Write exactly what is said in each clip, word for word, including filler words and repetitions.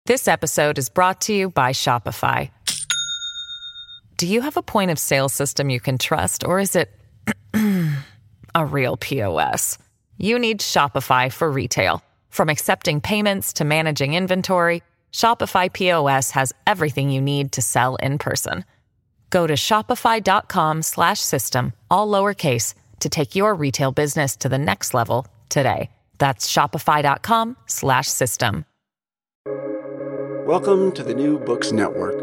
This episode is brought to you by Shopify. Do you have a point of sale system you can trust, or is it a real P O S? You need Shopify for retail. From accepting payments to managing inventory, Shopify P O S has everything you need to sell in person. Go to shopify.com slash system, all lowercase, to take your retail business to the next level today. That's shopify.com slash system. Welcome to the New Books Network.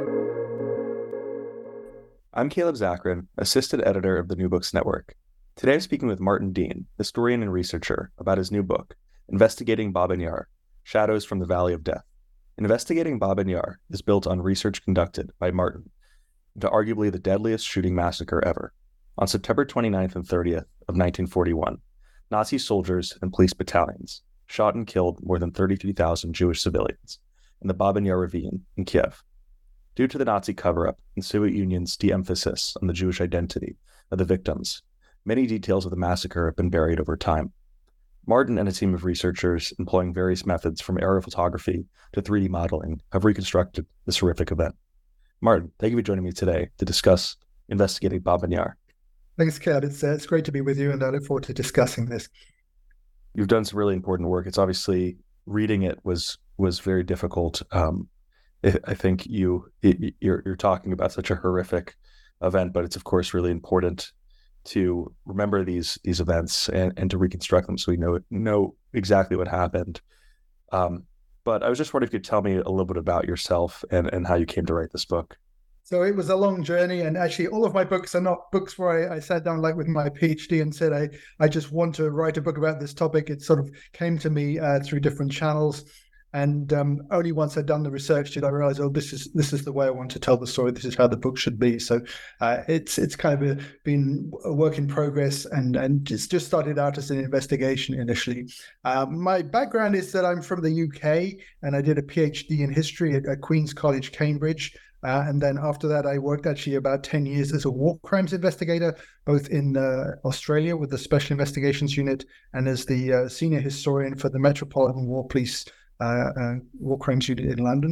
I'm Caleb Zakarin, Assistant Editor of the New Books Network. Today I'm speaking with Martin Dean, historian and researcher, about his new book, Investigating Babin Yar, Shadows from the Valley of Death. Investigating Babin Yar is built on research conducted by Martin into arguably the deadliest shooting massacre ever. On September twenty-ninth and thirtieth of nineteen forty-one, Nazi soldiers and police battalions shot and killed more than thirty-three thousand Jewish civilians in the Babin Yar ravine in Kiev. Due to the Nazi cover-up and Soviet Union's de-emphasis on the Jewish identity of the victims, many details of the massacre have been buried over time. Martin and a team of researchers employing various methods from aerial photography to three D modeling have reconstructed this horrific event. Martin, thank you for joining me today to discuss Investigating Babin Yar. Thanks, Caleb. It's, uh, it's great to be with you, and I look forward to discussing this. You've done some really important work. It's obviously, reading it was was very difficult. Um, I think you you're, you're talking about such a horrific event, but it's of course really important to remember these these events and, and to reconstruct them so we know know exactly what happened. Um, but I was just wondering if you could tell me a little bit about yourself and, and how you came to write this book. So it was a long journey, and actually all of my books are not books where I, I sat down like with my PhD and said, I, I just want to write a book about this topic. It sort of came to me uh, through different channels. And um, only once I'd done the research did I realize, oh, this is this is the way I want to tell the story. This is how the book should be. So uh, it's it's kind of a, been a work in progress, and and it's just started out as an investigation initially. Um, my background is that I'm from the U K, and I did a PhD in history at, at Queen's College, Cambridge. Uh, and then after that, I worked actually about ten years as a war crimes investigator, both in uh, Australia with the Special Investigations Unit and as the uh, senior historian for the Metropolitan War Police Uh, uh, war crimes unit in London.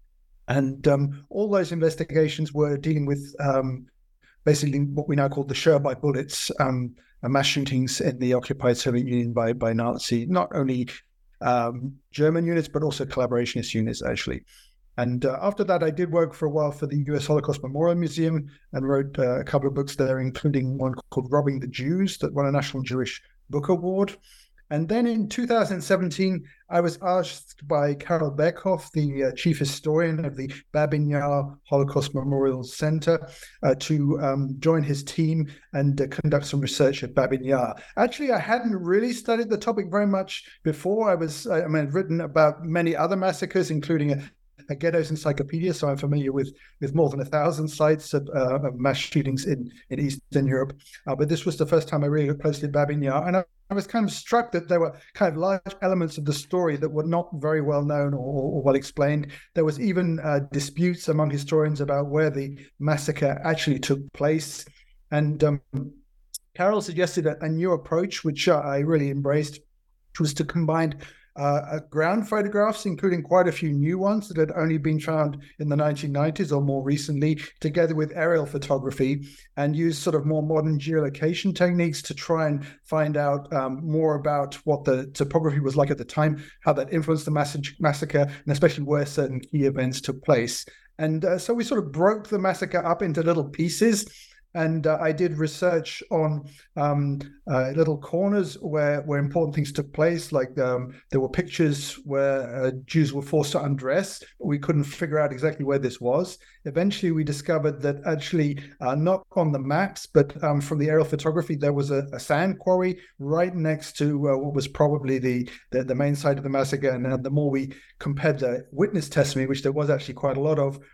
And um, all those investigations were dealing with um, basically what we now call the Shoah by bullets, um, mass shootings in the occupied Soviet Union by, by Nazi, not only um, German units, but also collaborationist units, actually. And uh, after that, I did work for a while for the U S Holocaust Memorial Museum and wrote uh, a couple of books there, including one called Robbing the Jews that won a National Jewish Book Award. And then in two thousand seventeen, I was asked by Karel Berghoff, the uh, chief historian of the Babin Yar Holocaust Memorial Center, uh, to um, join his team and uh, conduct some research at Babin Yar. Actually, I hadn't really studied the topic very much before. I was, I mean, I'd written about many other massacres, including a a ghettos encyclopedia, so I'm familiar with with more than a thousand sites of, uh, of mass shootings in, in Eastern Europe. Uh, but this was the first time I really looked closely at Babin Yar, and I, I was kind of struck that there were kind of large elements of the story that were not very well known or, or well explained. There was even uh, disputes among historians about where the massacre actually took place. And um, Karel suggested a, a new approach, which uh, I really embraced, which was to combine Uh, ground photographs, including quite a few new ones that had only been found in the nineteen nineties or more recently, together with aerial photography, and use sort of more modern geolocation techniques to try and find out um, more about what the topography was like at the time, how that influenced the mass- massacre, and especially where certain key events took place. And uh, so we sort of broke the massacre up into little pieces. And uh, I did research on um, uh, little corners where, where important things took place, like um, there were pictures where uh, Jews were forced to undress, but we couldn't figure out exactly where this was. Eventually, we discovered that actually uh, not on the maps, but um, from the aerial photography, there was a, a sand quarry right next to uh, what was probably the, the, the main site of the massacre. And uh, the more we compared the witness testimony, which there was actually quite a lot of,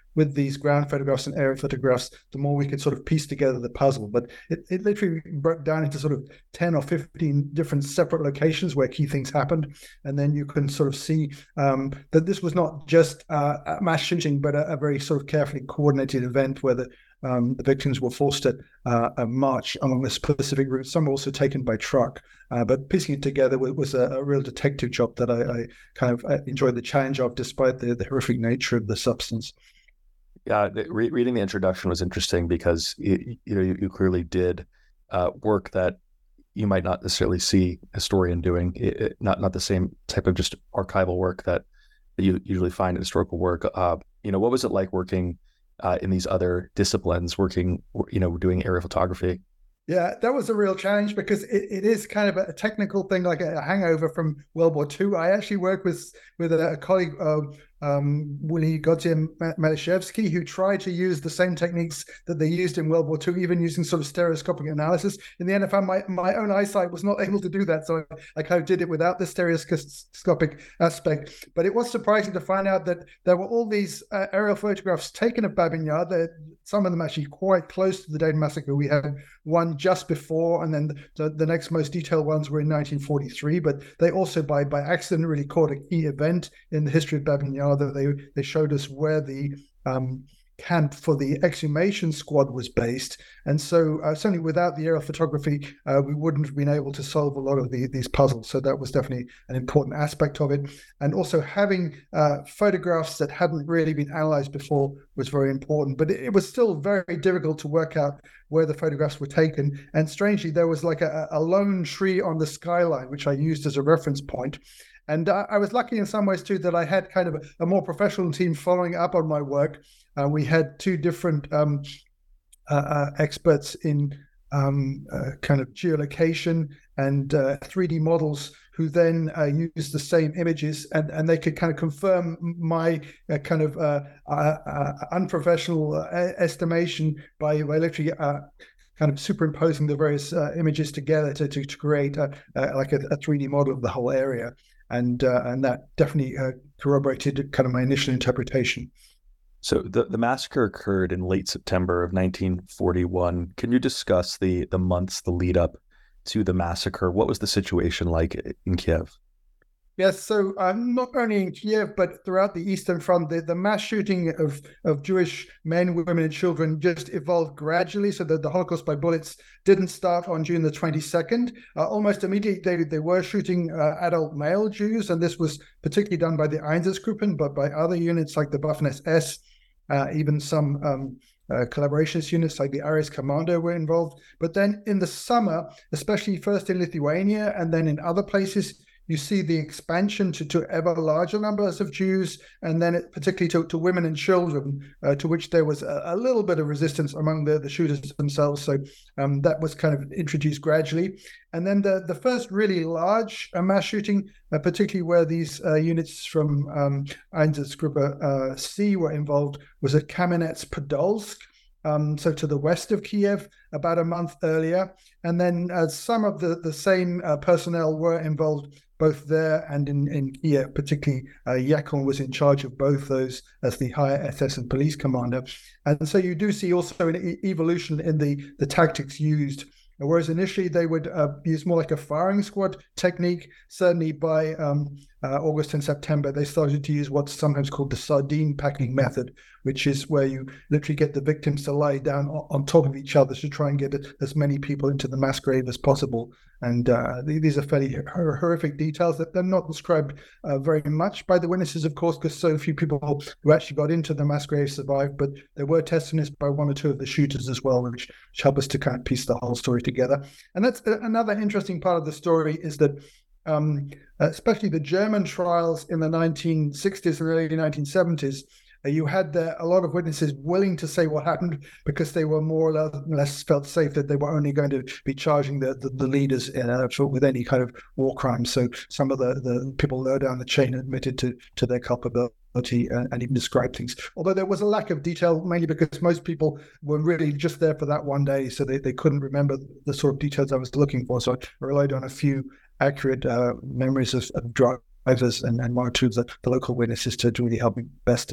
with these ground photographs and aerial photographs, the more we could sort of piece together the puzzle. But it, it literally broke down into sort of ten or fifteen different separate locations where key things happened. And then you can sort of see um, that this was not just uh, a mass shooting, but a, a very sort of carefully coordinated event where the Um, the victims were forced to uh, uh, march along a specific route. Some were also taken by truck, uh, but piecing it together was, was a, a real detective job that I, I kind of enjoyed the challenge of, despite the, the horrific nature of the substance. Yeah, re- reading the introduction was interesting because you, you know you, you clearly did uh, work that you might not necessarily see a historian doing. It, it, not not the same type of just archival work that you usually find in historical work. Uh, you know, what was it like working Uh, in these other disciplines, working, you know, doing aerial photography? Yeah, that was a real challenge because it, it is kind of a technical thing, like a, a hangover from World War Two. I actually worked with with a, a colleague, uh, um, Willy Godzin Malishevsky, who tried to use the same techniques that they used in World War Two, even using sort of stereoscopic analysis. In the end, I found my, my own eyesight was not able to do that, so I, I kind of did it without the stereoscopic aspect. But it was surprising to find out that there were all these uh, aerial photographs taken of Babin Yar. Some of them actually quite close to the Dayton Massacre. We had one just before, and then the, the next most detailed ones were in nineteen forty-three. But they also, by by accident, really caught a key event in the history of Babin Yar. That they they showed us where the um, camp for the exhumation squad was based, and so uh, certainly without the aerial photography, uh, we wouldn't have been able to solve a lot of the, these puzzles. So that was definitely an important aspect of it. And also having uh, photographs that hadn't really been analyzed before was very important. But it, it was still very difficult to work out where the photographs were taken. And strangely, there was like a, a lone tree on the skyline, which I used as a reference point. And uh, I was lucky in some ways too that I had kind of a, a more professional team following up on my work. Uh, we had two different um, uh, uh, experts in um, uh, kind of geolocation and uh, three D models who then uh, used the same images, and, and they could kind of confirm my uh, kind of uh, uh, uh, unprofessional uh, estimation by, by literally uh, kind of superimposing the various uh, images together to, to, to create a, uh, like a, a three D model of the whole area. And uh, and that definitely uh, corroborated kind of my initial interpretation. So the, the massacre occurred in late September of nineteen forty-one. Can you discuss the the months, the lead up to the massacre? What was the situation like in Kiev? Yes, so um, not only in Kiev, but throughout the Eastern Front, the, the mass shooting of, of Jewish men, women, and children just evolved gradually, so that the Holocaust by bullets didn't start on June the twenty-second. Uh, almost immediately, they, they were shooting uh, adult male Jews, and this was particularly done by the Einsatzgruppen, but by other units like the Waffen-S S, uh, even some um, uh, collaborationist units like the Ares Commando were involved. But then in the summer, especially first in Lithuania and then in other places, you see the expansion to, to ever larger numbers of Jews, and then it, particularly to, to women and children, uh, to which there was a, a little bit of resistance among the, the shooters themselves. So um, that was kind of introduced gradually. And then the, the first really large uh, mass shooting, uh, particularly where these uh, units from um, Einsatzgruppe uh, C were involved, was at Kamenets-Podolsk. Um, so to the west of Kiev, about a month earlier. And then uh, some of the, the same uh, personnel were involved both there and in, in Kiev, particularly uh, Yakon was in charge of both those as the higher S S and police commander. And so you do see also an e- evolution in the, the tactics used. Whereas initially they would uh, use more like a firing squad technique, certainly by um, uh, August and September, they started to use what's sometimes called the sardine packing method, which is where you literally get the victims to lie down on, on top of each other to try and get as many people into the mass grave as possible. And uh, these are fairly horrific details that they're not described uh, very much by the witnesses, of course, because so few people who actually got into the mass grave survived. But there were testimonies by one or two of the shooters as well, which, which help us to kind of piece the whole story together. And that's another interesting part of the story is that um, especially the German trials in the nineteen sixties and early nineteen seventies, Uh, you had uh, a lot of witnesses willing to say what happened because they were more or less felt safe that they were only going to be charging the, the, the leaders uh, for, with any kind of war crime. So some of the, the people lower down the chain admitted to, to their culpability and, and even described things. Although there was a lack of detail, mainly because most people were really just there for that one day, so they, they couldn't remember the sort of details I was looking for. So I relied on a few accurate uh, memories of, of drivers and, and one or two of the, the local witnesses to really help me best to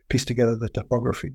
piece together the topography.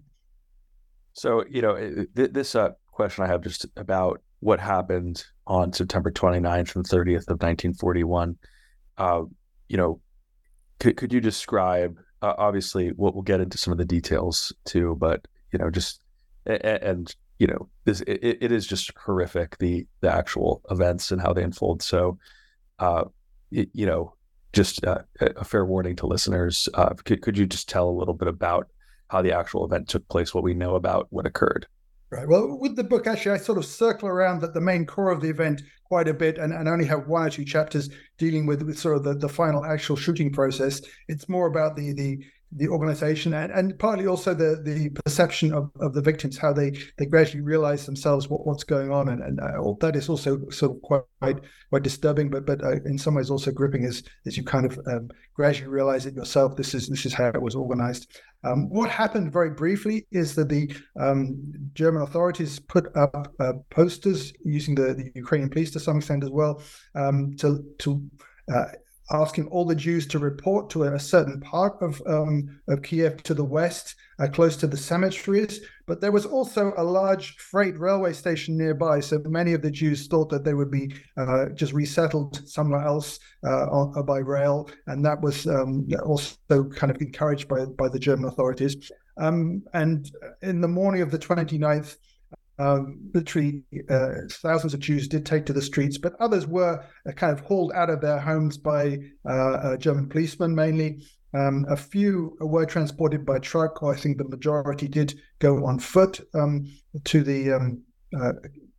So, you know, th- this uh, question I have just about what happened on September twenty-ninth and thirtieth of nineteen forty-one. Uh, you know, could could you describe? Uh, obviously, we'll, we'll get into some of the details too, but you know, just and, and you know, this it, it is just horrific, the the actual events and how they unfold. So, uh, it, you know, just uh, a fair warning to listeners. Uh, could could you just tell a little bit about how the actual event took place, what we know about what occurred? Right. Well, with the book, actually, I sort of circle around that the main core of the event quite a bit, and, and only have one or two chapters dealing with, with sort of the, the final actual shooting process. It's more about the the the organization and, and partly also the the perception of, of the victims, how they they gradually realize themselves what, what's going on, and and uh, that is also sort of quite quite disturbing, but but uh, in some ways also gripping as as you kind of um, gradually realize it yourself. This is this is how it was organized. Um, what happened very briefly is that the um, German authorities put up uh, posters using the, the Ukrainian police to some extent as well, um, to to uh, asking all the Jews to report to a certain part of um, of Kiev to the west, uh, close to the cemeteries. But there was also a large freight railway station nearby, so many of the Jews thought that they would be uh, just resettled somewhere else uh, on, uh, by rail, and that was um, also kind of encouraged by by the German authorities. Um, and in the morning of the twenty-ninth, Um, literally, uh, thousands of Jews did take to the streets, but others were uh, kind of hauled out of their homes by uh, uh, German policemen mainly. Um, a few were transported by truck, or I think the majority did go on foot um, to the um, uh,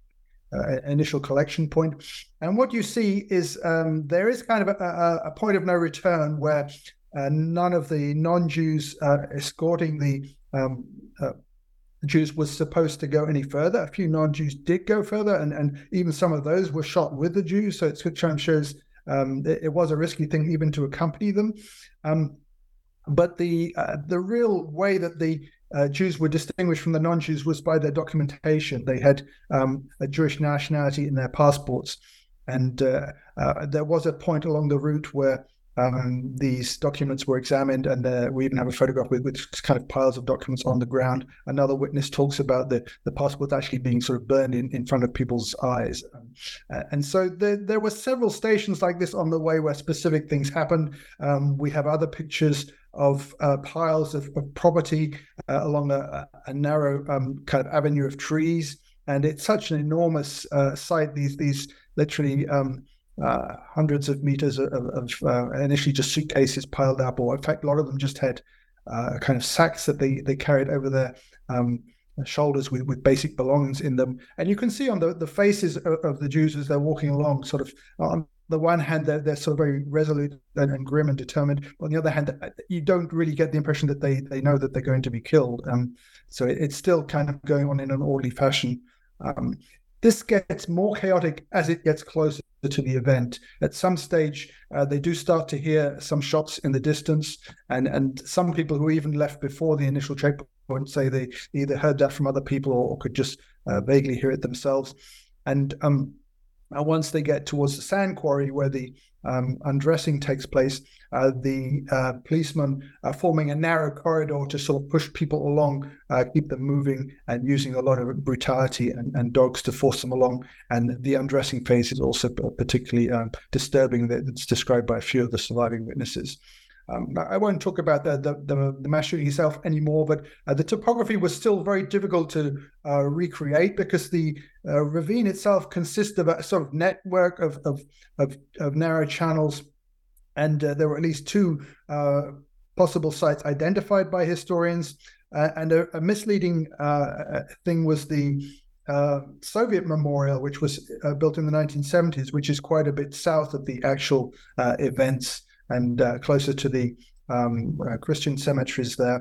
uh, initial collection point. And what you see is um, there is kind of a, a point of no return where uh, none of the non-Jews uh, escorting the um, uh, Jews was supposed to go any further. A few non-Jews did go further, and, and even some of those were shot with the Jews. So it kind of shows um, it, it was a risky thing even to accompany them. Um, but the uh, the real way that the uh, Jews were distinguished from the non-Jews was by their documentation. They had um, a Jewish nationality in their passports, and uh, uh, there was a point along the route where Um, these documents were examined, and uh, we even have a photograph with, with kind of piles of documents on the ground. Another witness talks about the, the passport actually being sort of burned in, in front of people's eyes. Um, uh, and so there, there were several stations like this on the way where specific things happened. Um, we have other pictures of uh, piles of, of property uh, along a, a narrow um, kind of avenue of trees. And it's such an enormous uh, site, these, these literally... Um, Uh, hundreds of meters of, of uh, initially just suitcases piled up, or in fact a lot of them just had uh, kind of sacks that they they carried over their um, shoulders with, with basic belongings in them. And you can see on the, the faces of, of the Jews as they're walking along, sort of on the one hand they're, they're sort of very resolute and, and grim and determined. On the other hand, you don't really get the impression that they they know that they're going to be killed. Um, so it, it's still kind of going on in an orderly fashion. Um, This gets more chaotic as it gets closer to the event. At some stage, uh, they do start to hear some shots in the distance, and, and some people who even left before the initial checkpoint say they either heard that from other people or, or could just uh, vaguely hear it themselves. And um, once they get towards the sand quarry where the um, undressing takes place, uh, the uh, policemen are forming a narrow corridor to sort of push people along, uh, keep them moving, and using a lot of brutality and, and dogs to force them along. And the undressing phase is also particularly um, disturbing. That's described by a few of the surviving witnesses. Um, I won't talk about the, the, the, the mass shooting itself anymore, but uh, the topography was still very difficult to uh, recreate because the uh, ravine itself consists of a sort of network of, of, of, of narrow channels. And uh, there were at least two uh, possible sites identified by historians. Uh, and a, a misleading uh, thing was the uh, Soviet memorial, which was uh, built in the nineteen seventies, which is quite a bit south of the actual uh, events and uh, closer to the um, uh, Christian cemeteries there.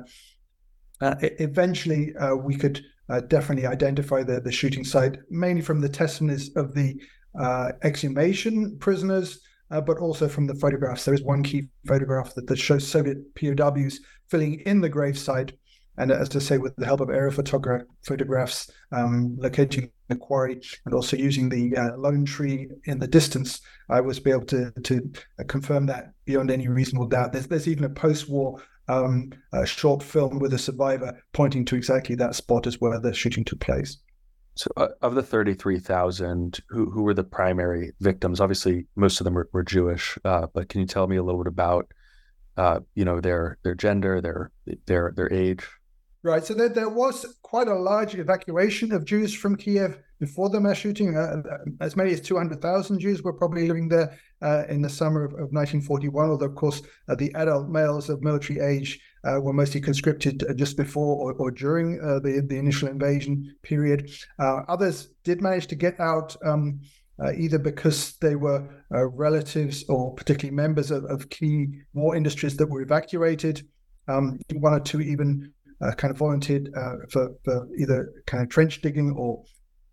Uh, eventually, uh, we could uh, definitely identify the, the shooting site, mainly from the testimonies of the uh, exhumation prisoners, uh, but also from the photographs. There is one key photograph that, that shows Soviet P O Ws filling in the gravesite, and as I say, with the help of aerial photogra- photographs, um, locating the quarry and also using the uh, lone tree in the distance, I was able to to confirm that beyond any reasonable doubt. There's there's even a post-war um, uh, short film with a survivor pointing to exactly that spot as where the shooting took place. So uh, of the thirty-three thousand, who who were the primary victims? Obviously, most of them were, were Jewish, uh, but can you tell me a little bit about, uh, you know, their their gender, their their their age? Right. So there, there was quite a large evacuation of Jews from Kiev before the mass shooting. Uh, as many as two hundred thousand Jews were probably living there uh, in the summer of, of nineteen forty-one, although, of course, uh, the adult males of military age uh, were mostly conscripted just before or, or during uh, the, the initial invasion period. Uh, others did manage to get out um, uh, either because they were uh, relatives or particularly members of, of key war industries that were evacuated. Um, one or two even Uh, kind of volunteered uh, for, for either kind of trench digging or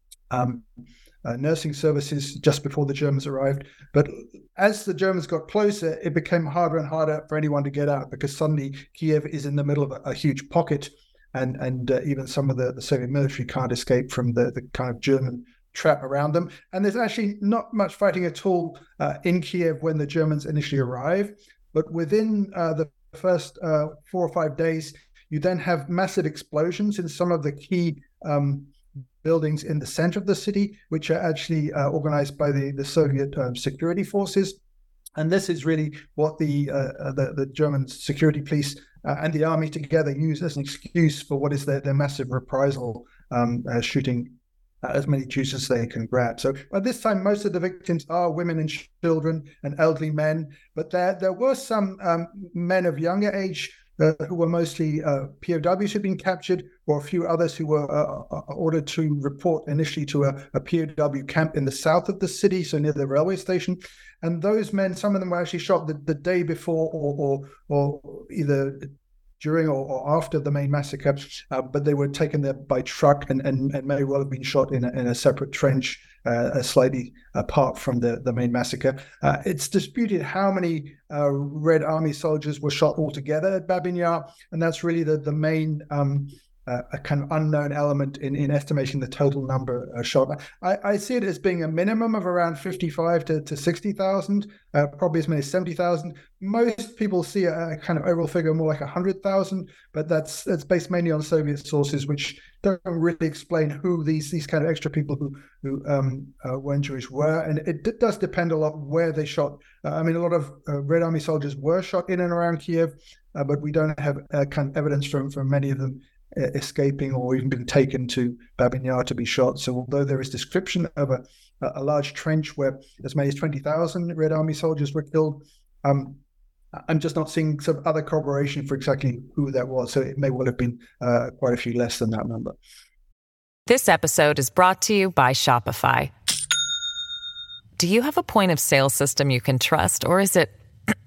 um, uh, nursing services just before the Germans arrived. But as the Germans got closer, it became harder and harder for anyone to get out, because suddenly Kiev is in the middle of a, a huge pocket, and and uh, even some of the, the Soviet military can't escape from the, the kind of German trap around them. And there's actually not much fighting at all uh, in Kiev when the Germans initially arrive. But within uh, the first uh, four or five days, you then have massive explosions in some of the key um, buildings in the center of the city, which are actually uh, organized by the, the Soviet um, security forces. And this is really what the uh, the, the German security police uh, and the army together use as an excuse for what is their, their massive reprisal, um, uh, shooting uh, as many Jews as they can grab. So by this time, most of the victims are women and children and elderly men, but there, there were some um, men of younger age Uh, who were mostly uh, P O Ws who'd been captured, or a few others who were uh, ordered to report initially to a, a P O W camp in the south of the city, so near the railway station. And those men, some of them were actually shot the, the day before or, or, or either during or, or after the main massacre, uh, but they were taken there by truck and, and, and may well have been shot in a, in a separate trench, uh, slightly apart from the, the main massacre. Uh, it's disputed how many uh, Red Army soldiers were shot altogether at Babin Yar, and that's really the, the main um, uh, a kind of unknown element in, in estimating the total number uh, shot. I, I see it as being a minimum of around fifty-five to, to sixty thousand, uh, probably as many as seventy thousand. Most people see a, a kind of overall figure more like one hundred thousand, but that's that's based mainly on Soviet sources, which don't really explain who these these kind of extra people who who um, uh, weren't Jewish were. And it d- does depend a lot where they shot. Uh, I mean, a lot of uh, Red Army soldiers were shot in and around Kiev, uh, but we don't have uh, kind of evidence from, from many of them uh, escaping or even being taken to Babin Yar to be shot. So although there is description of a, a large trench where as many as twenty thousand Red Army soldiers were killed, um, I'm just not seeing some other corroboration for exactly who that was. So it may well have been uh, quite a few less than that number. This episode is brought to you by Shopify. Do you have a point of sale system you can trust, or is it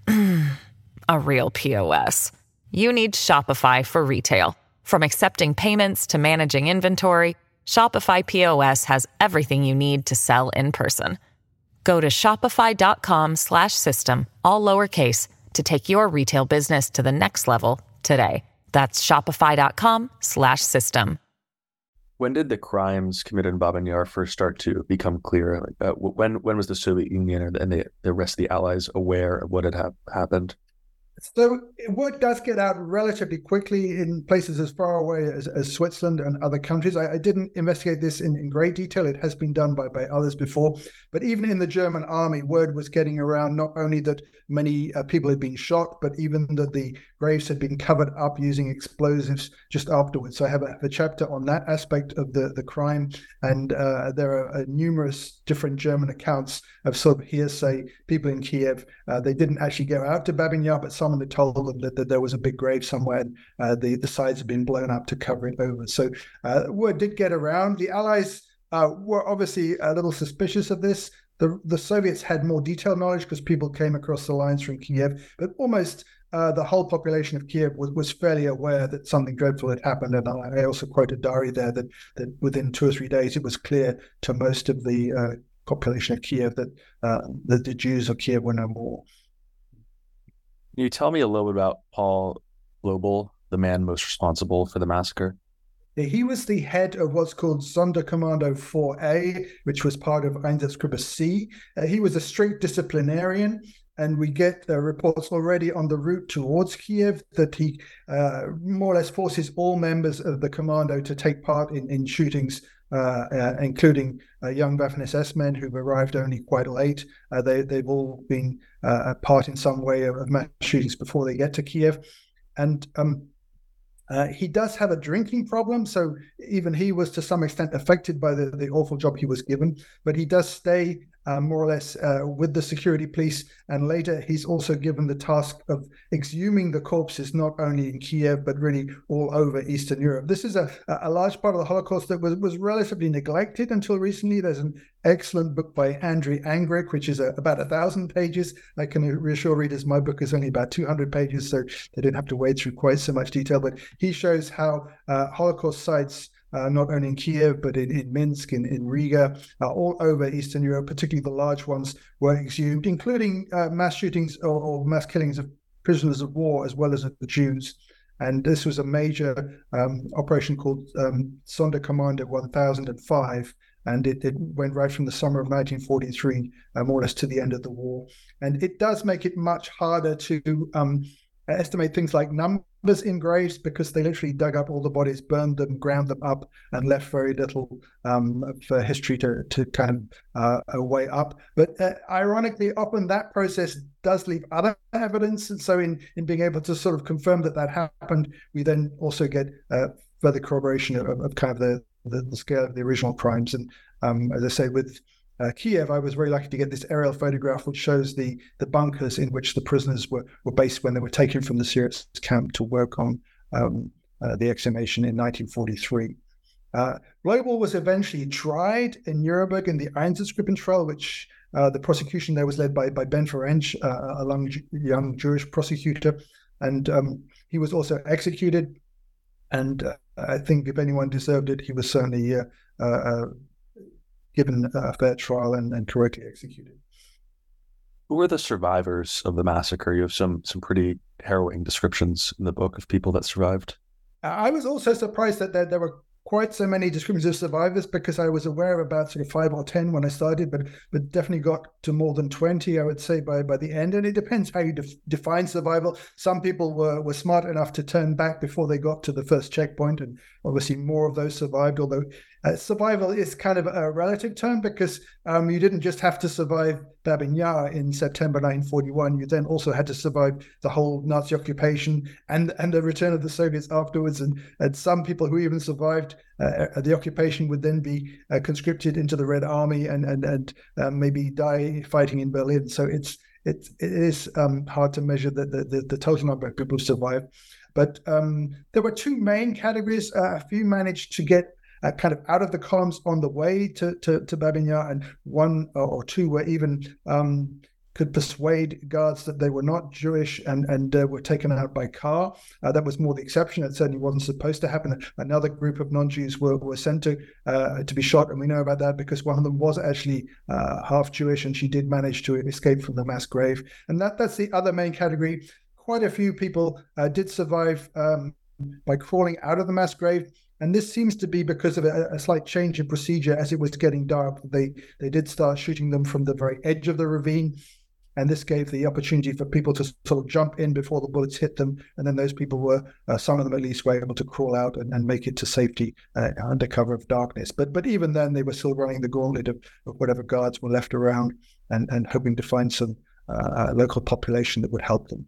a real P O S? You need Shopify for retail. From accepting payments to managing inventory, Shopify P O S has everything you need to sell in person. Go to shopify.com slash system, all lowercase, to take your retail business to the next level today. That's shopify.com slash system. When did the crimes committed in Babin Yar first start to become clear? Like, uh, when when was the Soviet Union and the, the rest of the Allies aware of what had ha- happened? So word does get out relatively quickly in places as far away as, as Switzerland and other countries. I, I didn't investigate this in, in great detail. It has been done by, by others before. But even in the German army, word was getting around not only that many uh, people had been shot, but even that the graves had been covered up using explosives just afterwards. So I have a, a chapter on that aspect of the, the crime. And uh, there are uh, numerous different German accounts of sort of hearsay. People in Kiev, uh, they didn't actually go out to Babin Yar, but someone had told them that, that there was a big grave somewhere, and uh, the, the sides had been blown up to cover it over. So uh, word did get around. The Allies uh, were obviously a little suspicious of this. The, the Soviets had more detailed knowledge because people came across the lines from Kiev, but almost uh, the whole population of Kiev was, was fairly aware that something dreadful had happened. And I also quote a diary there that, that within two or three days, it was clear to most of the uh, population of Kiev that, uh, that the Jews of Kiev were no more. Can you tell me a little bit about Paul Blobel, the man most responsible for the massacre? He was the head of what's called Sonderkommando four A, which was part of Einsatzgruppe C. Uh, he was a strict disciplinarian. And we get uh, reports already on the route towards Kiev that he uh, more or less forces all members of the commando to take part in, in shootings, uh, uh, including uh, young Waffen-S S men who've arrived only quite late. Uh, they, they've all been uh, a part in some way of, of mass shootings before they get to Kiev. And um, Uh, he does have a drinking problem, so even he was to some extent affected by the, the awful job he was given, but he does stay uh, more or less uh, with the security police, and later he's also given the task of exhuming the corpses not only in Kiev but really all over Eastern Europe. This is a, a large part of the Holocaust that was, was relatively neglected until recently. There's an excellent book by Andrew Angrick, which is a, about a thousand pages. I can reassure readers my book is only about two hundred pages, so they didn't have to wade through quite so much detail, but he shows how uh, Holocaust sites, uh, not only in Kiev, but in, in Minsk, in, in Riga, uh, all over Eastern Europe, particularly the large ones, were exhumed, including uh, mass shootings or, or mass killings of prisoners of war, as well as of the Jews. And this was a major um, operation called um, Sonderkommando one thousand five, and it, it went right from the summer of nineteen forty-three, uh, more or less to the end of the war. And it does make it much harder to um, estimate things like numbers in graves, because they literally dug up all the bodies, burned them, ground them up, and left very little um, for history to, to kind of uh, weigh up. But uh, ironically, often that process does leave other evidence. And so in, in being able to sort of confirm that that happened, we then also get uh, further corroboration of, of kind of the, the, the scale of the original crimes. And um, as I say, with Uh, Kiev, I was very lucky to get this aerial photograph which shows the the bunkers in which the prisoners were, were based when they were taken from the Syrets camp to work on um, uh, the exhumation in nineteen forty-three. Uh, Loibl was eventually tried in Nuremberg in the Einsatzgruppen trial, which uh, the prosecution there was led by, by Ben Ferenc, uh, a young, young Jewish prosecutor, and um, he was also executed. And uh, I think if anyone deserved it, he was certainly uh, uh, given a fair trial and, and correctly executed. Who were the survivors of the massacre? You have some some pretty harrowing descriptions in the book of people that survived. I was also surprised that there, there were quite so many descriptions of survivors, because I was aware of about sort of five or ten when I started, but but definitely got to more than twenty, I would say, by, by the end. And it depends how you def- define survival. Some people were, were smart enough to turn back before they got to the first checkpoint, and obviously more of those survived, although uh, survival is kind of a relative term, because um, you didn't just have to survive Babyn Yar in September nineteen forty-one. You then also had to survive the whole Nazi occupation and, and the return of the Soviets afterwards. And, and some people who even survived uh, the occupation would then be uh, conscripted into the Red Army and and, and uh, maybe die fighting in Berlin. So it's it, it is um, hard to measure the, the, the total number of people who survived. But um, there were two main categories. Uh, a few managed to get Uh, kind of out of the columns on the way to to, to Babyn Yar, and one or two were even um, could persuade guards that they were not Jewish and and uh, were taken out by car. Uh, that was more the exception. It certainly wasn't supposed to happen. Another group of non-Jews were, were sent to uh, to be shot, and we know about that because one of them was actually uh, half Jewish, and she did manage to escape from the mass grave. And that that's the other main category. Quite a few people uh, did survive um, by crawling out of the mass grave. And this seems to be because of a, a slight change in procedure as it was getting dark. They they did start shooting them from the very edge of the ravine. And this gave the opportunity for people to sort of jump in before the bullets hit them. And then those people were, uh, some of them at least, were able to crawl out and, and make it to safety uh, under cover of darkness. But but even then, they were still running the gauntlet of, of whatever guards were left around, and, and hoping to find some uh, local population that would help them.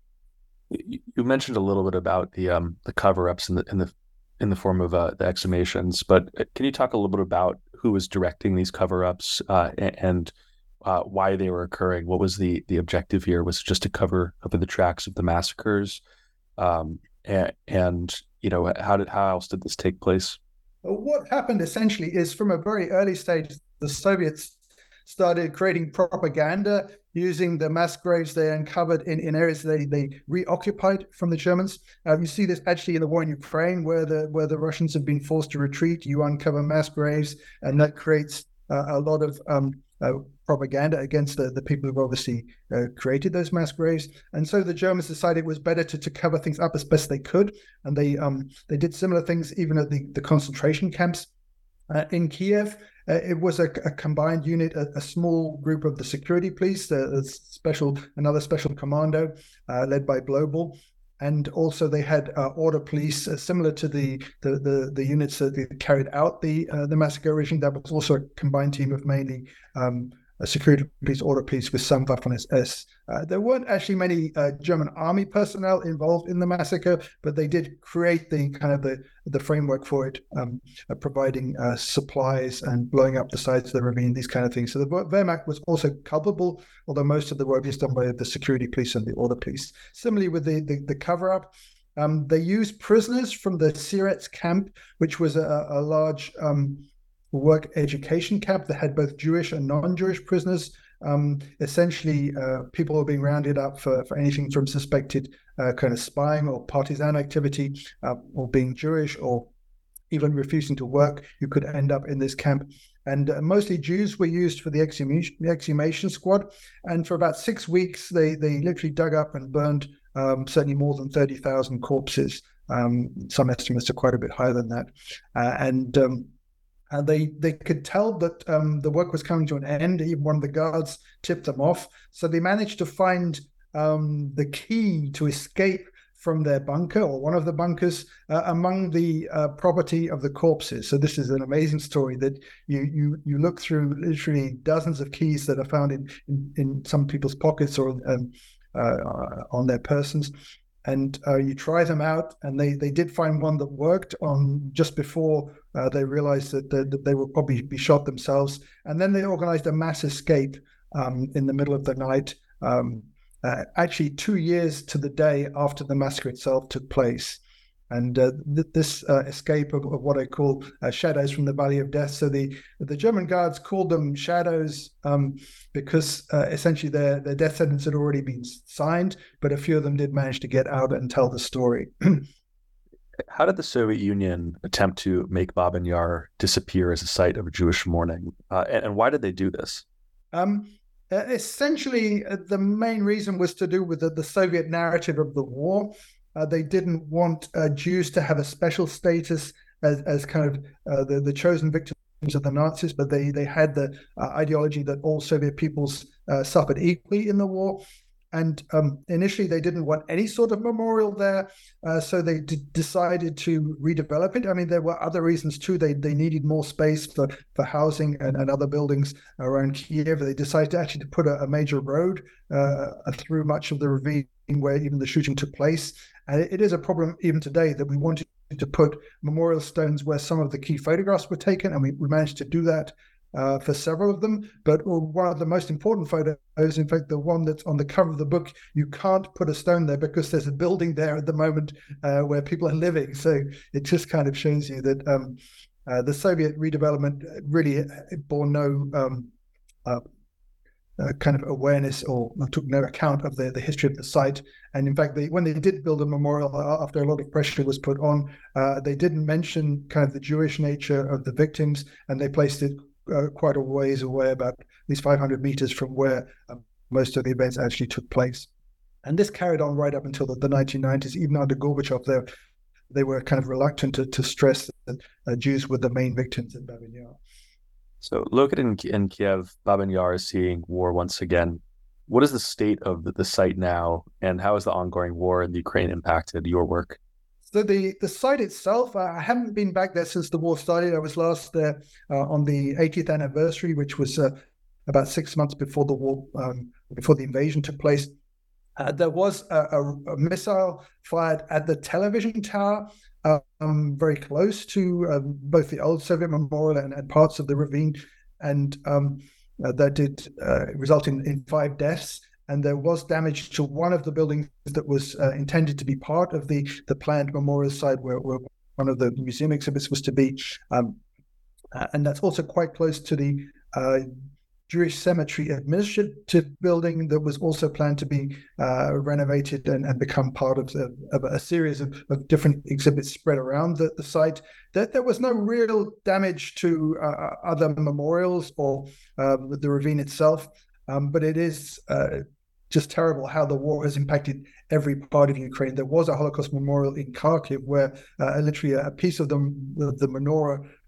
You mentioned a little bit about the um, the cover-ups in the in the in the form of uh, the exhumations, but can you talk a little bit about who was directing these cover-ups uh, and uh, why they were occurring? What was the the objective here? Was it just to cover up the tracks of the massacres? Um, and, and you know, how did how else did this take place? What happened essentially is, from a very early stage, the Soviets started creating propaganda using the mass graves they uncovered in, in areas they, they reoccupied from the Germans. Uh, you see this actually in the war in Ukraine, where the where the Russians have been forced to retreat. You uncover mass graves, and that creates uh, a lot of um, uh, propaganda against the, the people who've obviously uh, created those mass graves. And so the Germans decided it was better to, to cover things up as best they could. And they um, they did similar things even at the, the concentration camps. Uh, in Kiev, Uh, it was a, a combined unit, a, a small group of the security police, a, a special, another special commando uh, led by Blobel. And also they had uh, order police, uh, similar to the, the the the units that carried out the uh, the massacre regime. That was also a combined team of mainly um, a security police, order police with some Waffen-S S. Uh, there weren't actually many uh, German army personnel involved in the massacre, but they did create the kind of the, the framework for it, um, uh, providing uh, supplies and blowing up the sides of the ravine, these kind of things. So the Wehrmacht was also culpable, although most of the work is done by the security police and the order police. Similarly with the, the, the cover-up, um, they used prisoners from the Sieretz camp, which was a, a large um, work education camp that had both Jewish and non-Jewish prisoners. Um, essentially, uh, people were being rounded up for, for anything from suspected uh, kind of spying or partisan activity, uh, or being Jewish, or even refusing to work. You could end up in this camp. And uh, mostly Jews were used for the exhumation, the exhumation squad. And for about six weeks, they, they literally dug up and burned um, certainly more than thirty thousand corpses. Um, some estimates are quite a bit higher than that. Uh, and um, And they, they could tell that um, the work was coming to an end. Even one of the guards tipped them off. So they managed to find um, the key to escape from their bunker, or one of the bunkers, uh, among the uh, property of the corpses. So this is an amazing story that you you you look through literally dozens of keys that are found in, in, in some people's pockets or um, uh, on their persons. And uh, you try them out, and they, they did find one that worked on just before uh, they realized that, the, that they would probably be shot themselves. And then they organized a mass escape um, in the middle of the night, um, uh, actually two years to the day after the massacre itself took place. And uh, th- this uh, escape of, of what I call uh, shadows from the Valley of Death. So the the German guards called them shadows um, because uh, essentially their, their death sentence had already been signed, but a few of them did manage to get out and tell the story. How did the Soviet Union attempt to make Babin Yar disappear as a site of Jewish mourning? Uh, and, and why did they do this? Um, uh, essentially, uh, the main reason was to do with the, the Soviet narrative of the war. Uh, they didn't want uh, Jews to have a special status as, as kind of uh, the, the chosen victims of the Nazis, but they, they had the uh, ideology that all Soviet peoples uh, suffered equally in the war. And um, initially, they didn't want any sort of memorial there, uh, so they d- decided to redevelop it. I mean, there were other reasons too. They they needed more space for, for housing and, and other buildings around Kiev. They decided to actually to put a, a major road uh, through much of the ravine where even the shooting took place. And it, it is a problem even today that we wanted to put memorial stones where some of the key photographs were taken, and we, we managed to do that Uh, for several of them. But one of the most important photos, in fact, the one that's on the cover of the book, you can't put a stone there because there's a building there at the moment uh, where people are living. So it just kind of shows you that um, uh, the Soviet redevelopment really bore no um, uh, uh, kind of awareness or took no account of the, the history of the site. And in fact, they, when they did build a memorial, after a lot of pressure was put on, uh, they didn't mention kind of the Jewish nature of the victims, and they placed it Uh, quite a ways away, about at least five hundred meters from where um, most of the events actually took place. And this carried on right up until the, the nineteen nineties. Even under Gorbachev, they, they were kind of reluctant to, to stress that uh, Jews were the main victims in Babin Yar. So located in, in Kiev, Babin Yar is seeing war once again. What is the state of the, the site now, and how has the ongoing war in the Ukraine impacted your work? So the, the site itself, uh, I haven't been back there since the war started. I was last there uh, on the eightieth anniversary, which was uh, about six months before the war, um, before the invasion took place. Uh, there was a, a, a missile fired at the television tower, uh, um, very close to uh, both the old Soviet memorial and, and parts of the ravine, and um, uh, that did uh, result in, in five deaths. And there was damage to one of the buildings that was uh, intended to be part of the, the planned memorial site where, where one of the museum exhibits was to be. Um, uh, and that's also quite close to the uh, Jewish Cemetery Administrative Building that was also planned to be uh, renovated and, and become part of, the, of a series of, of different exhibits spread around the, the site. That there was no real damage to uh, other memorials or uh, the ravine itself. Um, but it is uh, just terrible how the war has impacted every part of Ukraine. There was a Holocaust memorial in Kharkiv where uh, literally a piece of the, the menorah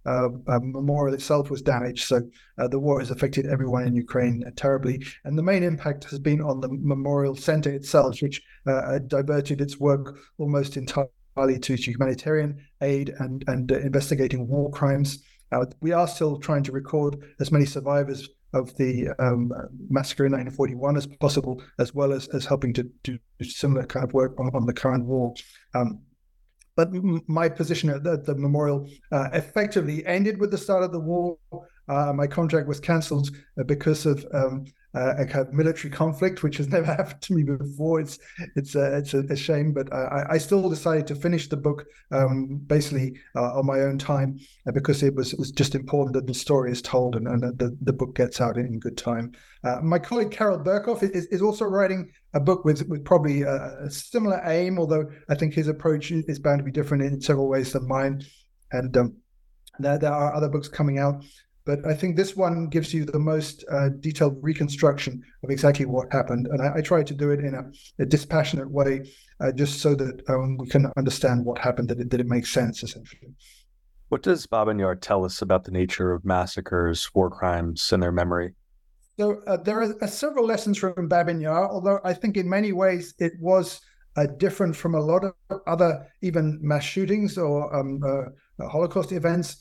uh, uh, memorial itself was damaged. So uh, the war has affected everyone in Ukraine terribly. And the main impact has been on the memorial center itself, which uh, diverted its work almost entirely to humanitarian aid and, and uh, investigating war crimes. Uh, we are still trying to record as many survivors of the um, massacre in nineteen forty-one as possible, as well as, as helping to do similar kind of work on, on the current war. Um, but m- my position at the, the memorial uh, effectively ended with the start of the war. Uh, my contract was cancelled uh, because of um, uh, a kind of military conflict, which has never happened to me before. It's it's a, it's a, a shame, but I, I still decided to finish the book um, basically uh, on my own time uh, because it was it was just important that the story is told and, and that the, the book gets out in good time. Uh, my colleague Carol Burkoff is, is also writing a book with, with probably a, a similar aim, although I think his approach is bound to be different in several ways than mine. And um, there, there are other books coming out. But I think this one gives you the most uh, detailed reconstruction of exactly what happened. And I, I try to do it in a, a dispassionate way, uh, just so that um, we can understand what happened, that it, that it makes sense, essentially. What does Babyn Yar tell us about the nature of massacres, war crimes, and their memory? So uh, there are uh, several lessons from Babyn Yar, although I think in many ways it was uh, different from a lot of other even mass shootings or um, uh, Holocaust events.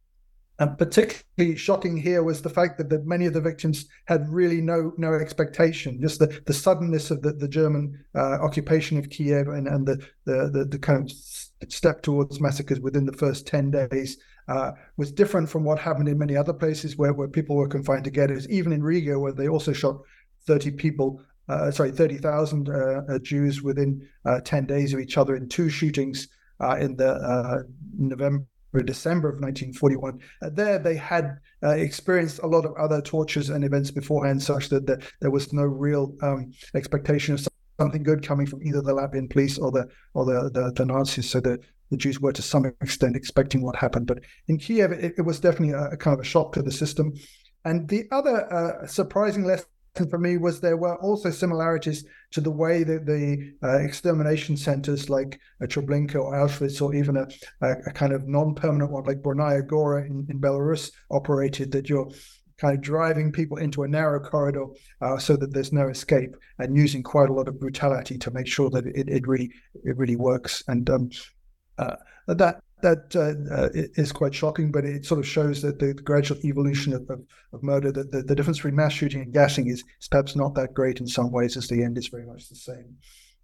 And particularly shocking here was the fact that, that many of the victims had really no no expectation. Just the, the suddenness of the, the German uh, occupation of Kiev and, and the, the, the, the kind of step towards massacres within the first ten days uh, was different from what happened in many other places where, where people were confined to ghettos, even in Riga, where they also shot thirty people, uh, sorry, thirty thousand uh, uh, Jews within uh, ten days of each other in two shootings uh, in the uh, November December of nineteen forty-one. Uh, there they had uh, experienced a lot of other tortures and events beforehand, such that the, there was no real um, expectation of something good coming from either the Latvian police or the or the, the, the Nazis. So the, the Jews were to some extent expecting what happened. But in Kiev, it, it was definitely a, a kind of a shock to the system. And the other uh, surprising lesson for me was there were also similarities to the way that the uh, extermination centers like uh, Treblinka or Auschwitz, or even a, a, a kind of non-permanent one like Bornaya Gora in, in Belarus operated, that you're kind of driving people into a narrow corridor uh, so that there's no escape, and using quite a lot of brutality to make sure that it, it really it really works. And um, uh, that that uh, uh, is quite shocking, but it sort of shows that the, the gradual evolution of, of, of murder, that the, the difference between mass shooting and gassing is, is perhaps not that great in some ways, as the end is very much the same.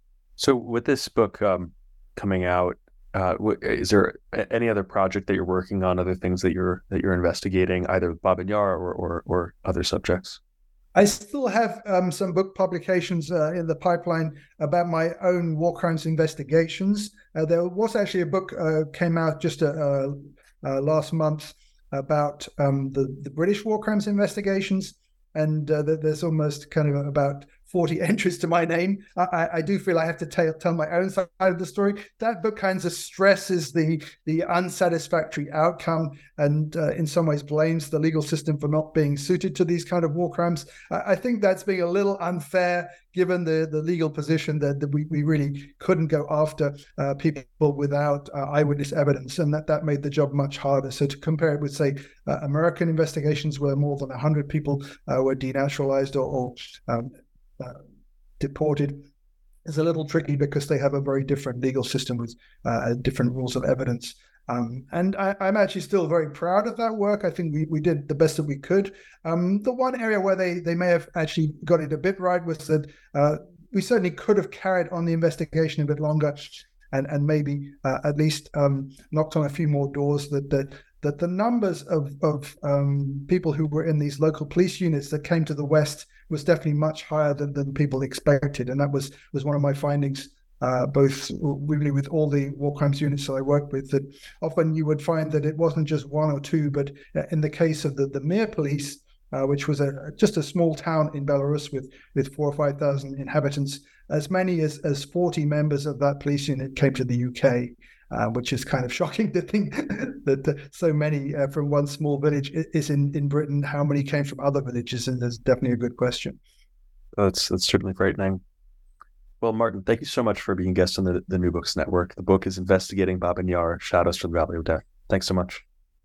So with this book um, coming out, uh, is there any other project that you're working on, other things that you're that you're investigating, either with Babyn Yar or, or, or other subjects? I still have um, some book publications uh, in the pipeline about my own war crimes investigations. Uh, there was actually a book uh, came out just uh, uh, last month about um, the, the British war crimes investigations, and uh, there's almost kind of about forty entries to my name. I, I do feel I have to tell, tell my own side of the story. That book kind of stresses the the unsatisfactory outcome, and uh, in some ways blames the legal system for not being suited to these kind of war crimes. I, I think that's being a little unfair, given the, the legal position that, that we, we really couldn't go after uh, people without uh, eyewitness evidence, and that, that made the job much harder. So to compare it with, say, uh, American investigations where more than one hundred people uh, were denaturalized or, or um, Uh, deported, is a little tricky because they have a very different legal system with uh, different rules of evidence. Um, and I, I'm actually still very proud of that work. I think we, we did the best that we could. Um, the one area where they, they may have actually got it a bit right was that uh, we certainly could have carried on the investigation a bit longer, and, and maybe uh, at least um, knocked on a few more doors, that that that the numbers of, of um, people who were in these local police units that came to the West was definitely much higher than, than people expected. And that was, was one of my findings, uh, both really with all the war crimes units that I worked with, that often you would find that it wasn't just one or two, but in the case of the, the Mir police, uh, which was a just a small town in Belarus with, with four or five thousand inhabitants, as many as, as forty members of that police unit came to the U K. Uh, which is kind of shocking to think that uh, so many uh, from one small village is in, in Britain. How many came from other villages? And there's definitely a good question. That's that's certainly frightening. Well, Martin, thank you so much for being a guest on the, the New Books Network. The book is Investigating Babyn Yar, Shadows from the Valley of Death. Thanks so much.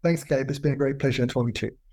Thanks, Gabe. It's been a great pleasure talking to you.